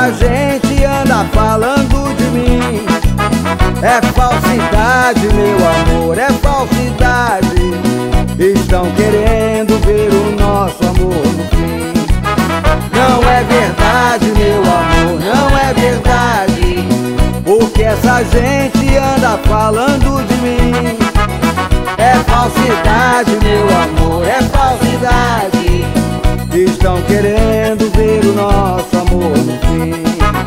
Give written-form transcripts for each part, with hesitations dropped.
essa gente anda falando de mim. É falsidade, meu amor, é falsidade. Estão querendo ver o nosso amor no fim. Não é verdade, meu amor, não é verdade. O que essa gente anda falando de mim. É falsidade, meu amor, é falsidade. Estão querendo ver o nosso amor no fim.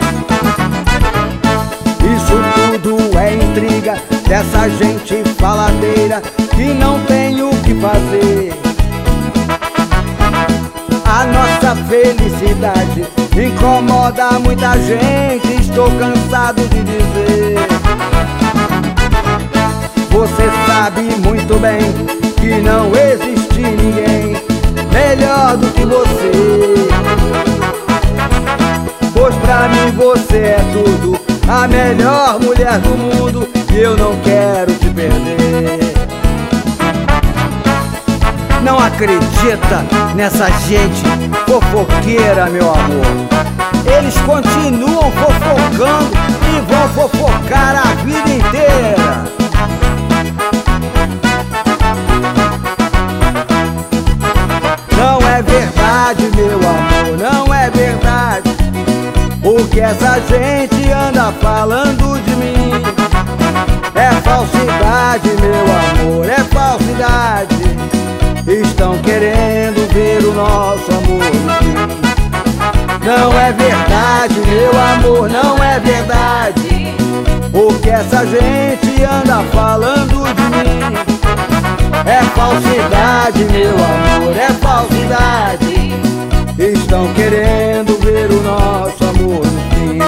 Isso tudo é intriga dessa gente faladeira que não tem o que fazer. A nossa felicidade incomoda muita gente, estou cansado de dizer. Você sabe muito bem que não existe ninguém melhor do que você. Pois pra mim você é tudo, a melhor mulher do mundo, e eu não quero te perder. Não acredita nessa gente fofoqueira, meu amor. Eles continuam fofocando e vão fofocar a vida inteira. Não é verdade, meu amor, não é verdade. O que essa gente anda falando de mim. É falsidade, meu amor, é falsidade. Estão querendo ver o nosso amor no fim. Não é verdade, meu amor, não é verdade. O que essa gente anda falando de mim. É falsidade, meu amor, é falsidade. Estão querendo ver o nosso amor no fim.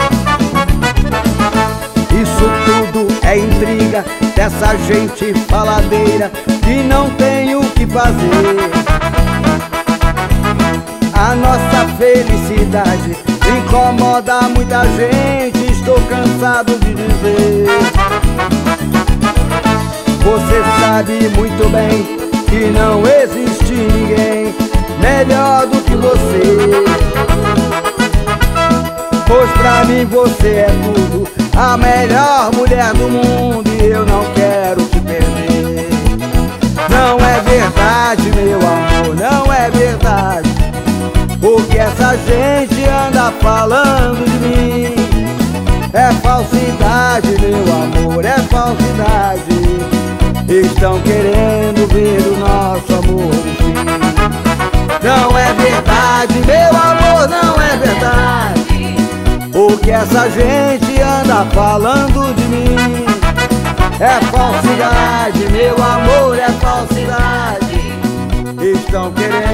Isso tudo é intriga dessa gente faladeira que não tem o que fazer. A nossa felicidade incomoda muita gente, estou cansado de dizer. Você sabe muito bem que não existe ninguém melhor do que você. Pois pra mim você é tudo, a melhor mulher do mundo, e eu não quero te perder. Não é verdade, meu amor, não é verdade. O que essa gente anda falando de mim. É falsidade, meu amor, é falsidade. Estão querendo ver o nosso amor no fim. Não é verdade, meu amor, não é verdade. O que essa gente anda falando de mim. É falsidade, meu amor, é falsidade. Estão querendo